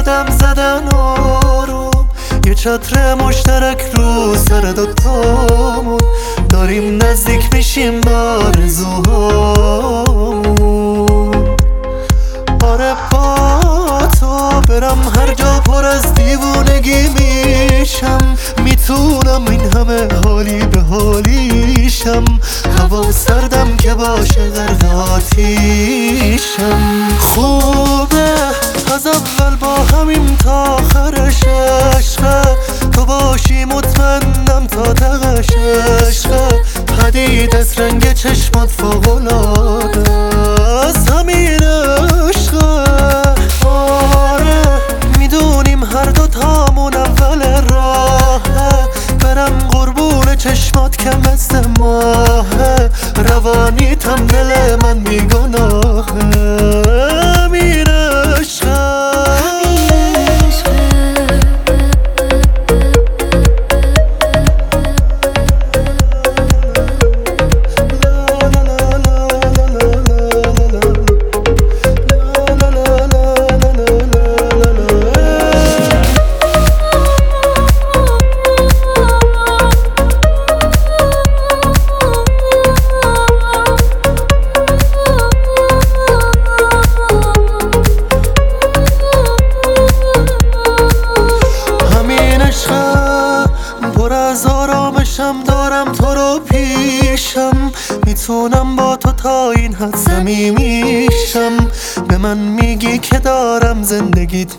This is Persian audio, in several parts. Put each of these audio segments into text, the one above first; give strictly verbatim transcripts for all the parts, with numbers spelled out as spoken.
دم زدن آروم، یه چتر مشترک رو سر دوتامون، داریم نزدیک میشیم به آرزوهامون. آره با تو برم هر جا پر از دیوونگی میشم، میتونم این همه حالی به حالیشم، هوا سردم که باشه غرق آتیشم. خوبه از اول با همیم تا آخرش عشقه، تو باشی مطمئنم تا تقش عشقه، پدید از رنگ چشمات فوق‌العاده است همین عشقه. آره میدونیم هر دو تامون اول راهه، برم قربون چشمات که مثل ماهه، روانیتم دل من بیگناهه همین عشقه. پر از آرامشم دارم تو رو پیشم، میتونم با تو تا این حد صمیمیشم، به من میگی که دارم زندگیت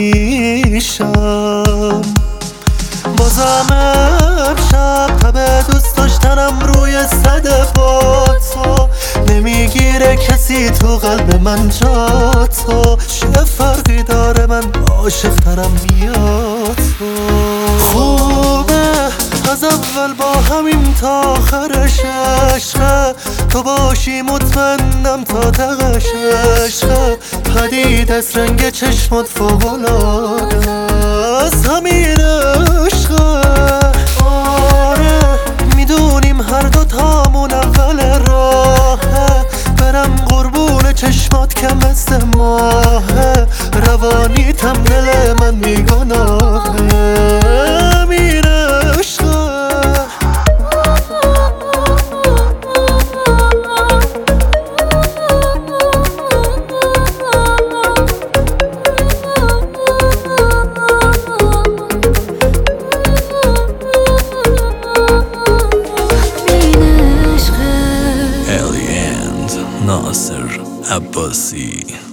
میشم. بازم امشب تب دوست داشتنم روی صد با تو، نمیگیره کسی تو قلب من جا تو، چه فرقی داره من عاشق ترم یا تو. خوبه از اول با همیم تا آخرش عشقه، تو باشی مطمئنم تا تقش عشقه، پدید از رنگ چشمات فوق‌العاده است همین عشقه. آره میدونیم هر دو تامون اول راهه، برم قربون چشمات که مثل ماهه، روانیتم دل من بیگناهه همین عشقه. ناصر عباسی.